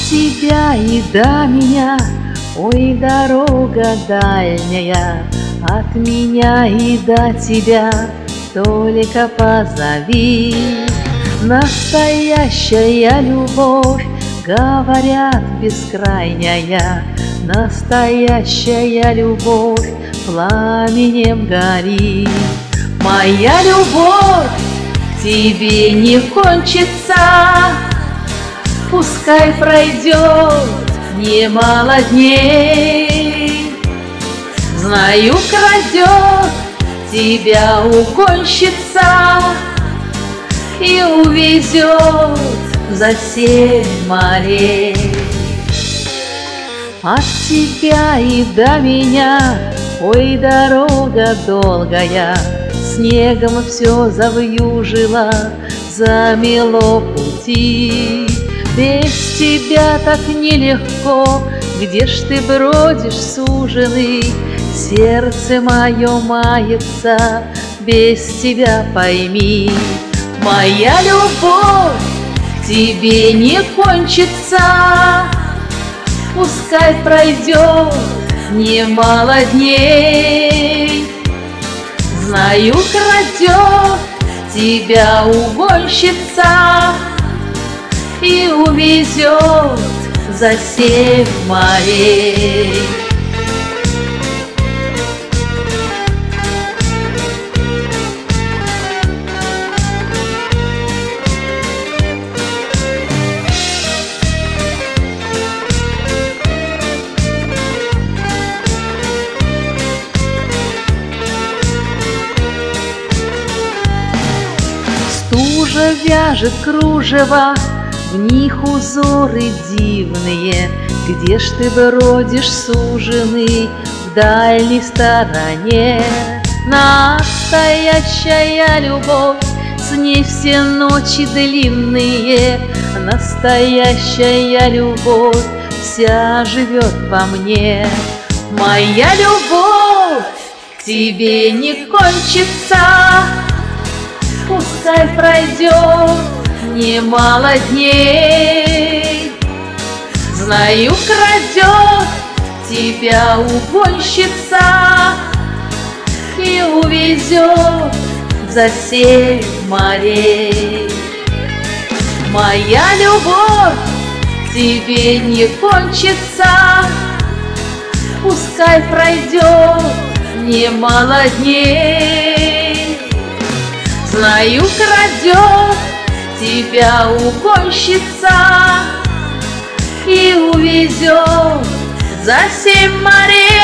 тебя и до меня, ой, дорога дальняя, от меня и до тебя только позови. Настоящая любовь, говорят, бескрайняя, настоящая любовь пламенем горит. Моя любовь к тебе не кончится, пускай пройдет немало дней. Знаю, крадет тебя угонщица и увезет за 7 морей. От тебя и до меня, ой, дорога долгая, снегом все завьюжило, замело пути. Без тебя так нелегко, где ж ты бродишь, суженый? Сердце мое мается, без тебя пойми. Моя любовь к тебе не кончится, пускай пройдет немало дней. Знаю, крадет тебя угонщица и увезет за 7 морей. Стужа вяжет кружева, в них узоры дивные. Где ж ты бродишь, суженый, в дальней стороне? Настоящая любовь, с ней все ночи длинные. Настоящая любовь вся живет во мне. Моя любовь к тебе не кончится, пускай пройдет немало дней. Знаю, крадет тебя угонщица и увезет за 7 морей. Моя любовь к тебе не кончится, пускай пройдет немало дней. Знаю, крадет тебя угонщица и увезет за 7 морей.